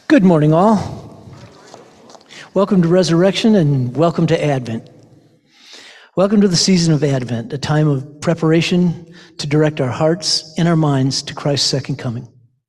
Good morning, all. Welcome to Resurrection and welcome to Advent. Welcome to the season of Advent, a time of preparation to direct our hearts and our minds to Christ's second coming.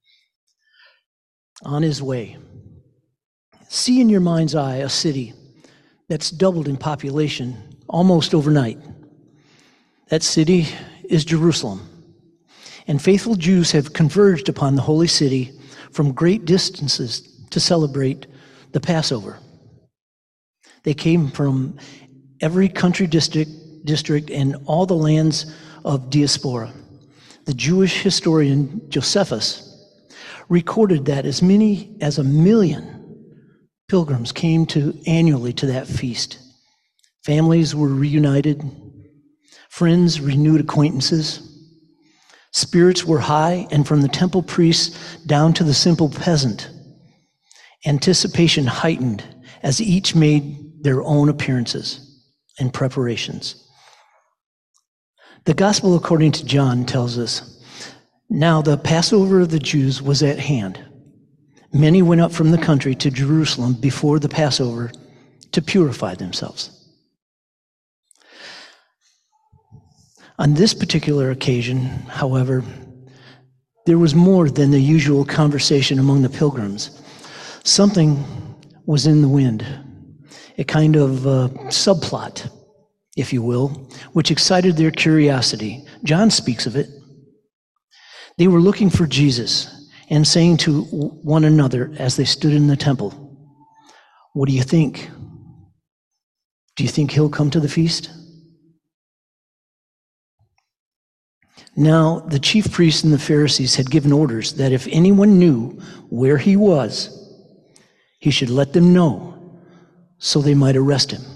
On his way. See in your mind's eye a city that's doubled in population almost overnight. That city is Jerusalem. And faithful Jews have converged upon the holy city from great distances to celebrate the Passover. They came from every country district and all the lands of diaspora. The Jewish historian Josephus recorded that as many as 1 million pilgrims came annually to that feast. Families were reunited, friends renewed acquaintances, spirits were high, and from the temple priests down to the simple peasant, anticipation heightened as each made their own appearances and preparations. The Gospel according to John tells us, now the Passover of the Jews was at hand. Many went up from the country to Jerusalem before the Passover to purify themselves. On this particular occasion, however, there was more than the usual conversation among the pilgrims. Something was in the wind, a kind of subplot, if you will, which excited their curiosity. John speaks of it. They were looking for Jesus and saying to one another as they stood in the temple, "What do you think? Do you think he'll come to the feast?" Now, the chief priests and the Pharisees had given orders that if anyone knew where he was, he should let them know so they might arrest him.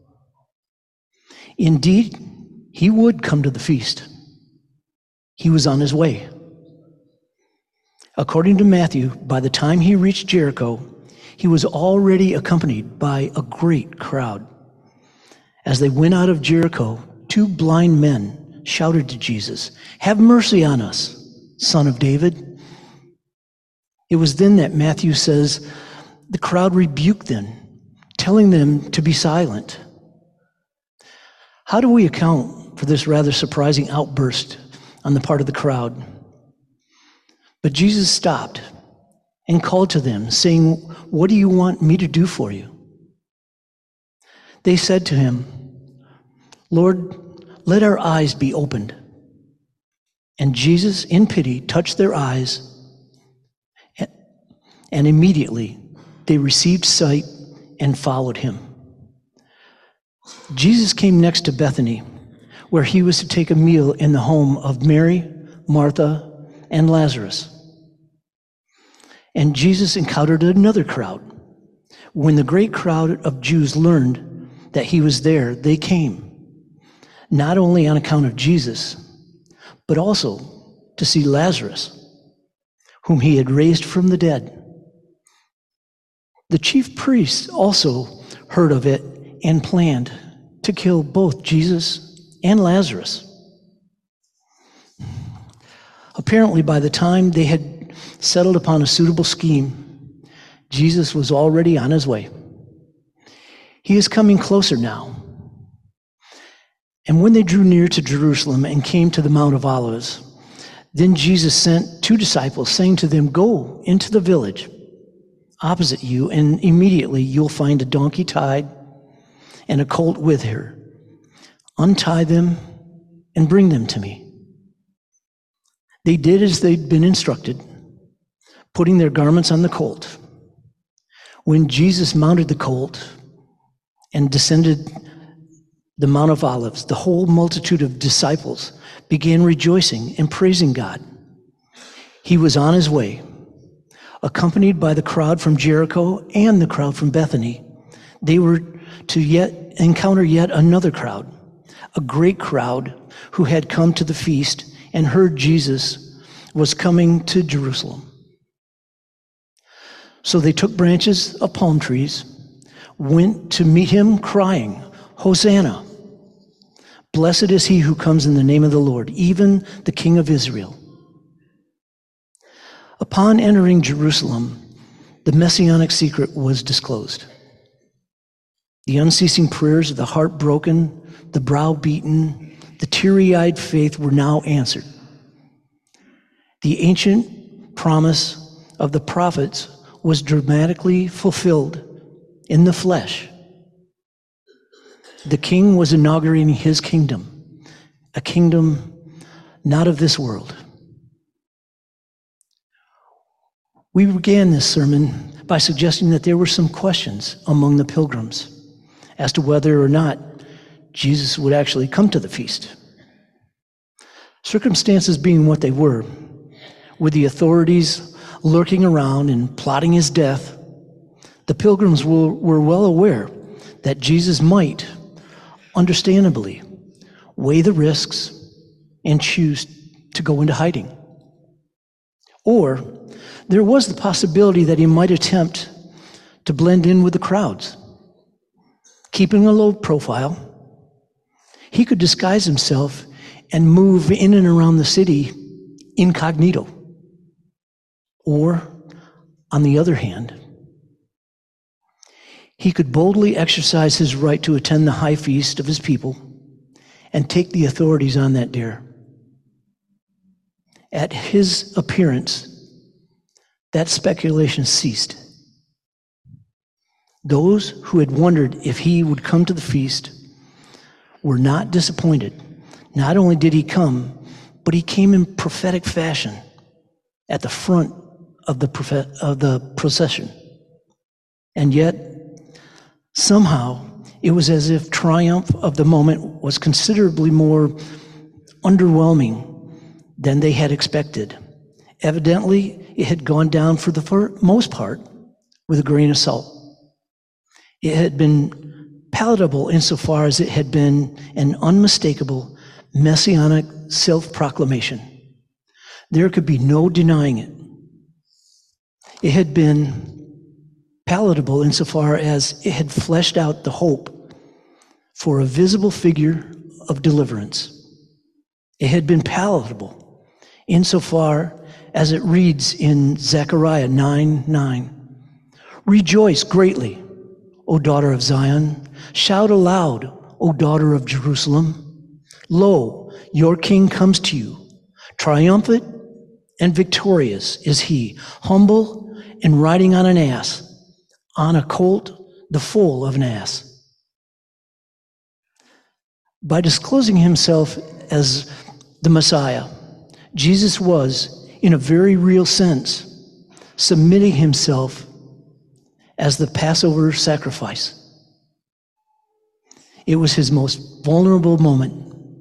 Indeed, he would come to the feast. He was on his way. According to Matthew, by the time he reached Jericho, he was already accompanied by a great crowd. As they went out of Jericho, 2 blind men shouted to Jesus, "Have mercy on us, Son of David." It was then that Matthew says, the crowd rebuked them, telling them to be silent. How do we account for this rather surprising outburst on the part of the crowd? But Jesus stopped and called to them, saying, "What do you want me to do for you?" They said to him, "Lord, let our eyes be opened." And Jesus, in pity, touched their eyes, and immediately they received sight and followed him. Jesus came next to Bethany, where he was to take a meal in the home of Mary, Martha, and Lazarus. And Jesus encountered another crowd. When the great crowd of Jews learned that he was there, they came, not only on account of Jesus, but also to see Lazarus, whom he had raised from the dead. The chief priests also heard of it and planned to kill both Jesus and Lazarus. Apparently, by the time they had settled upon a suitable scheme, Jesus was already on his way. He is coming closer now. And when they drew near to Jerusalem and came to the Mount of Olives, then Jesus sent 2 disciples, saying to them, "Go into the village opposite you, and immediately you'll find a donkey tied and a colt with her. Untie them and bring them to me." They did as they'd been instructed, putting their garments on the colt. When Jesus mounted the colt and descended the Mount of Olives, the whole multitude of disciples began rejoicing and praising God. He was on his way, accompanied by the crowd from Jericho and the crowd from Bethany. They were to encounter yet another crowd, a great crowd who had come to the feast and heard Jesus was coming to Jerusalem. So they took branches of palm trees, went to meet him crying, "Hosanna! Blessed is he who comes in the name of the Lord, even the King of Israel." Upon entering Jerusalem, the messianic secret was disclosed. The unceasing prayers of the heart broken, the brow beaten, the teary-eyed faith were now answered. The ancient promise of the prophets was dramatically fulfilled in the flesh. The king was inaugurating his kingdom, a kingdom not of this world. We began this sermon by suggesting that there were some questions among the pilgrims as to whether or not Jesus would actually come to the feast. Circumstances being what they were, with the authorities lurking around and plotting his death, the pilgrims were well aware that Jesus might, understandably, weigh the risks and choose to go into hiding. Or there was the possibility that he might attempt to blend in with the crowds. Keeping a low profile, he could disguise himself and move in and around the city incognito. Or, on the other hand, he could boldly exercise his right to attend the high feast of his people and take the authorities on that dare. At his appearance, that speculation ceased. Those who had wondered if he would come to the feast were not disappointed. Not only did he come, but he came in prophetic fashion at the front of the procession. And yet, somehow, it was as if triumph of the moment was considerably more underwhelming than they had expected. Evidently, it had gone down for the most part with a grain of salt. It had been palatable insofar as it had been an unmistakable messianic self-proclamation. There could be no denying it. It had been palatable insofar as it had fleshed out the hope for a visible figure of deliverance. It had been palatable insofar as it reads in Zechariah 9:9, "Rejoice greatly, O daughter of Zion. Shout aloud, O daughter of Jerusalem. Lo, your king comes to you. Triumphant and victorious is he, humble and riding on an ass, on a colt, the foal of an ass." By disclosing himself as the Messiah, Jesus was, in a very real sense, submitting himself as the Passover sacrifice. It was his most vulnerable moment.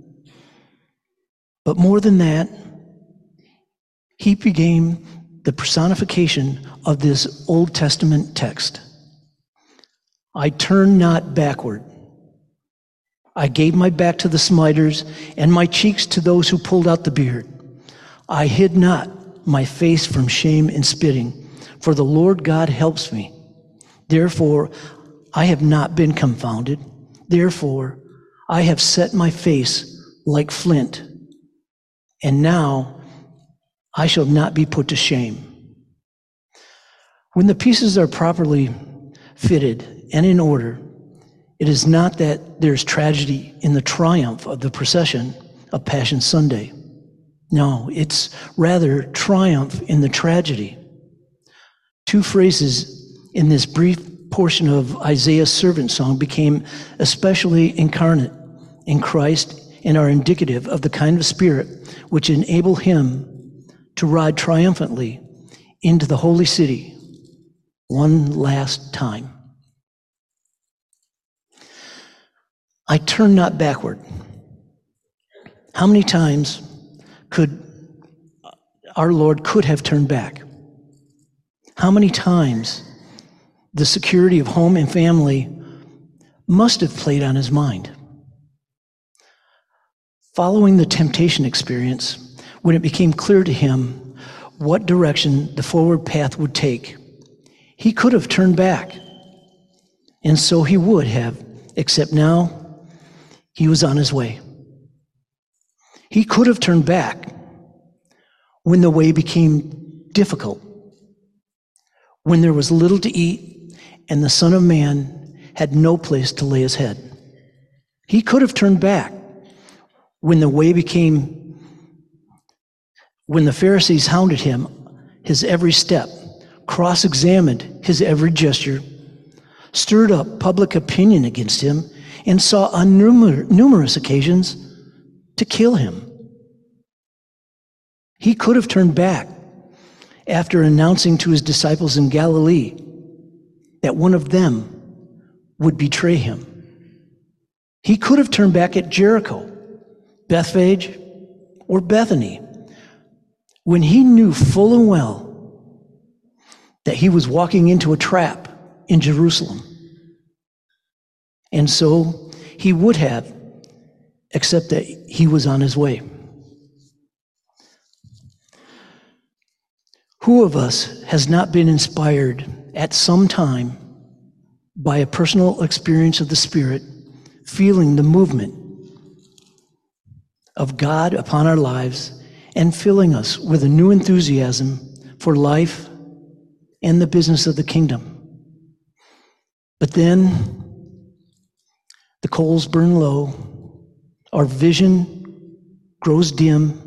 But more than that, he became the personification of this Old Testament text. "I turned not backward. I gave my back to the smiters and my cheeks to those who pulled out the beard. I hid not my face from shame and spitting, for the Lord God helps me. Therefore, I have not been confounded. Therefore, I have set my face like flint, and now I shall not be put to shame." When the pieces are properly fitted and in order, it is not that there's tragedy in the triumph of the procession of Passion Sunday. No, it's rather triumph in the tragedy. Two phrases in this brief portion of Isaiah's servant song became especially incarnate in Christ and are indicative of the kind of spirit which enable him to ride triumphantly into the holy city one last time. I turn not backward. How many times could our Lord could have turned back? How many times the security of home and family must have played on his mind? Following the temptation experience, when it became clear to him what direction the forward path would take, he could have turned back, and so he would have, except now he was on his way. He could have turned back when the way became difficult, when there was little to eat and the Son of Man had no place to lay his head. He could have turned back when the Pharisees hounded him his every step, cross-examined his every gesture, stirred up public opinion against him, and saw on numerous occasions to kill him. He could have turned back after announcing to his disciples in Galilee that one of them would betray him. He could have turned back at Jericho, Bethphage, or Bethany when he knew full and well that he was walking into a trap in Jerusalem. And so he would have, except that he was on his way. Who of us has not been inspired at some time by a personal experience of the Spirit, feeling the movement of God upon our lives and filling us with a new enthusiasm for life and the business of the kingdom? But then the coals burn low, our vision grows dim,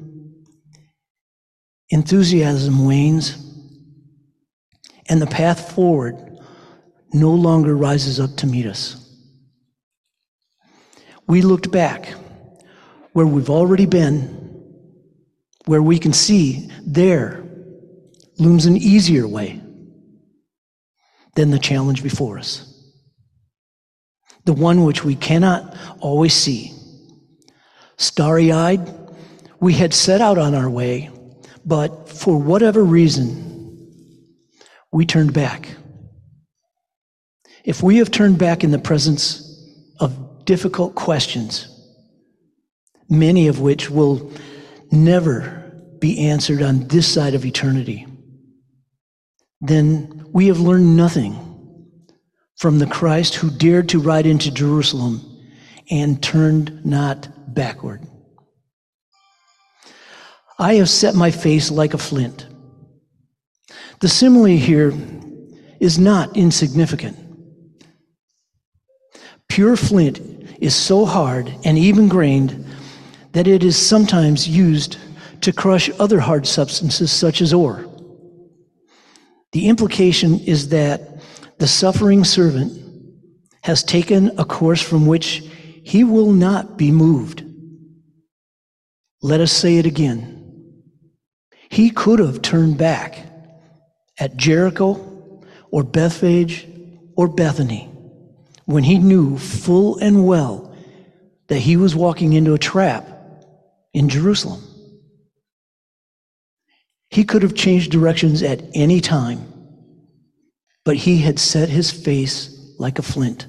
enthusiasm wanes, and the path forward no longer rises up to meet us. We looked back where we've already been, where we can see there looms an easier way than the challenge before us, the one which we cannot always see. Starry-eyed, we had set out on our way, but for whatever reason, we turned back. If we have turned back in the presence of difficult questions, many of which will never be answered on this side of eternity, then we have learned nothing from the Christ who dared to ride into Jerusalem and turned not backward. I have set my face like a flint. The simile here is not insignificant. Pure flint is so hard and even-grained that it is sometimes used to crush other hard substances such as ore. The implication is that the suffering servant has taken a course from which he will not be moved. Let us say it again. He could have turned back at Jericho or Bethphage or Bethany when he knew full and well that he was walking into a trap in Jerusalem. He could have changed directions at any time, but he had set his face like a flint.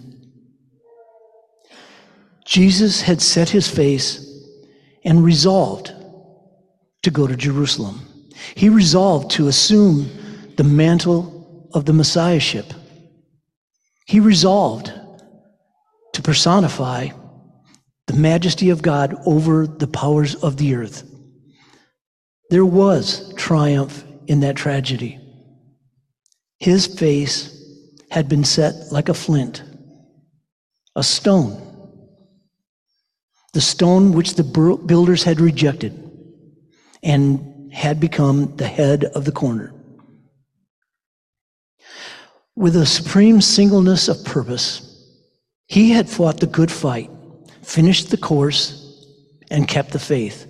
Jesus had set his face and resolved to go to Jerusalem. He resolved to assume the mantle of the Messiahship. He resolved to personify the majesty of God over the powers of the earth. There was triumph in that tragedy. His face had been set like a flint, a stone, the stone which the builders had rejected and had become the head of the corner. With a supreme singleness of purpose, he had fought the good fight, finished the course, and kept the faith.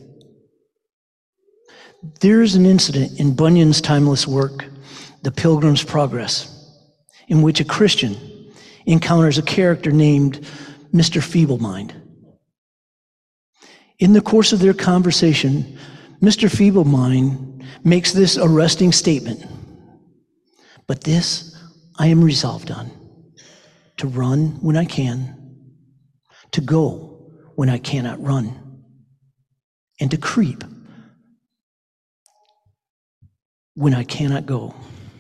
There is an incident in Bunyan's timeless work, The Pilgrim's Progress, in which a Christian encounters a character named Mr. Feeblemind. In the course of their conversation, Mr. Feeblemind makes this arresting statement: "But this I am resolved on, to run when I can, to go when I cannot run, and to creep when I cannot go.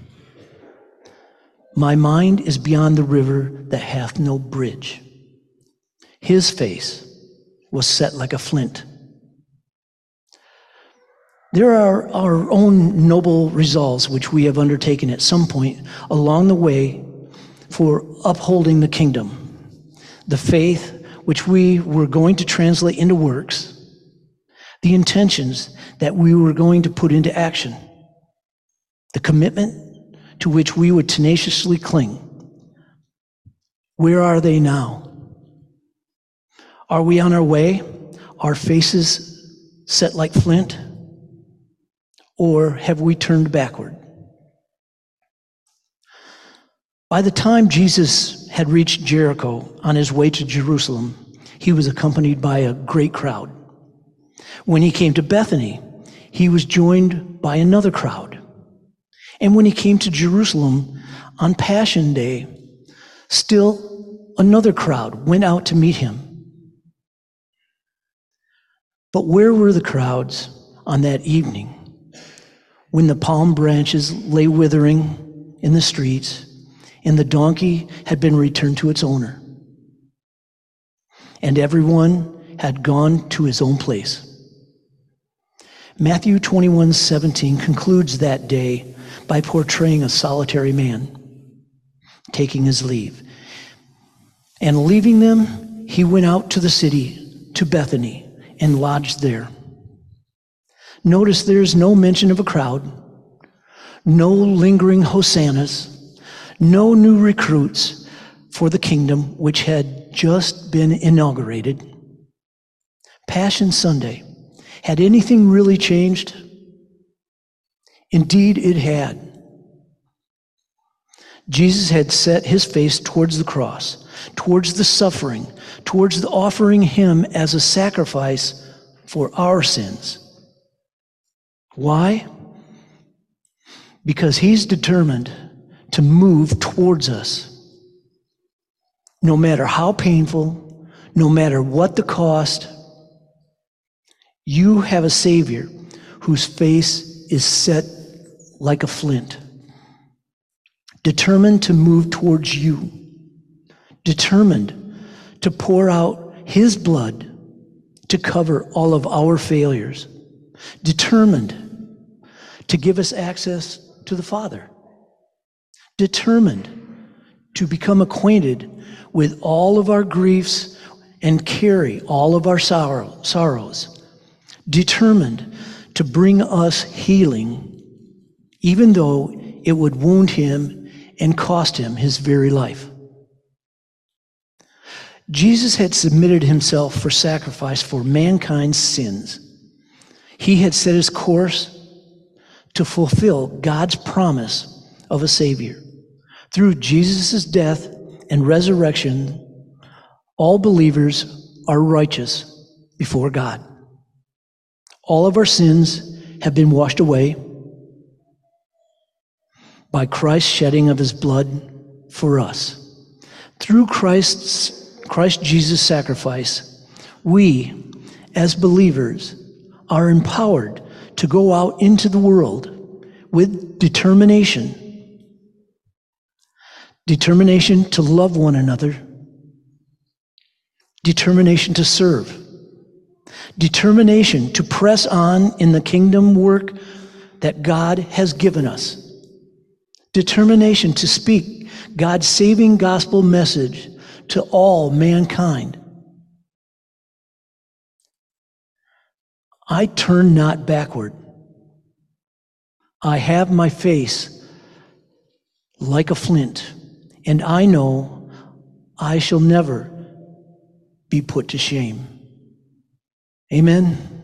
My mind is beyond the river that hath no bridge." His face was set like a flint. There are our own noble resolves which we have undertaken at some point along the way for upholding the kingdom, the faith which we were going to translate into works, the intentions that we were going to put into action, the commitment to which we would tenaciously cling. Where are they now? Are we on our way, our faces set like flint? Or have we turned backward? By the time Jesus had reached Jericho on his way to Jerusalem, he was accompanied by a great crowd. When he came to Bethany, he was joined by another crowd. And when he came to Jerusalem on Passion Day, still another crowd went out to meet him. But where were the crowds on that evening when the palm branches lay withering in the streets and the donkey had been returned to its owner, and everyone had gone to his own place? Matthew 21:17 concludes that day by portraying a solitary man taking his leave. And leaving them, he went out to the city, to Bethany, and lodged there. Notice there's no mention of a crowd, no lingering hosannas, no new recruits for the kingdom which had just been inaugurated. Passion Sunday. Had anything really changed? Indeed, it had. Jesus had set his face towards the cross, towards the suffering, towards the offering him as a sacrifice for our sins. Why? Because he's determined to move towards us. No matter how painful, no matter what the cost, you have a Savior whose face is set like a flint, determined to move towards you, determined to pour out his blood to cover all of our failures, determined to give us access to the Father, determined to become acquainted with all of our griefs and carry all of our sorrows, determined to bring us healing, even though it would wound him and cost him his very life. Jesus had submitted himself for sacrifice for mankind's sins. He had set his course to fulfill God's promise of a Savior. Through Jesus' death and resurrection, all believers are righteous before God. All of our sins have been washed away by Christ's shedding of his blood for us. Through Christ Jesus' sacrifice, we, as believers, are empowered to go out into the world with determination to love one another, determination to serve, determination to press on in the kingdom work that God has given us, determination to speak God's saving gospel message to all mankind. I turn not backward. I have my face like a flint, and I know I shall never be put to shame. Amen.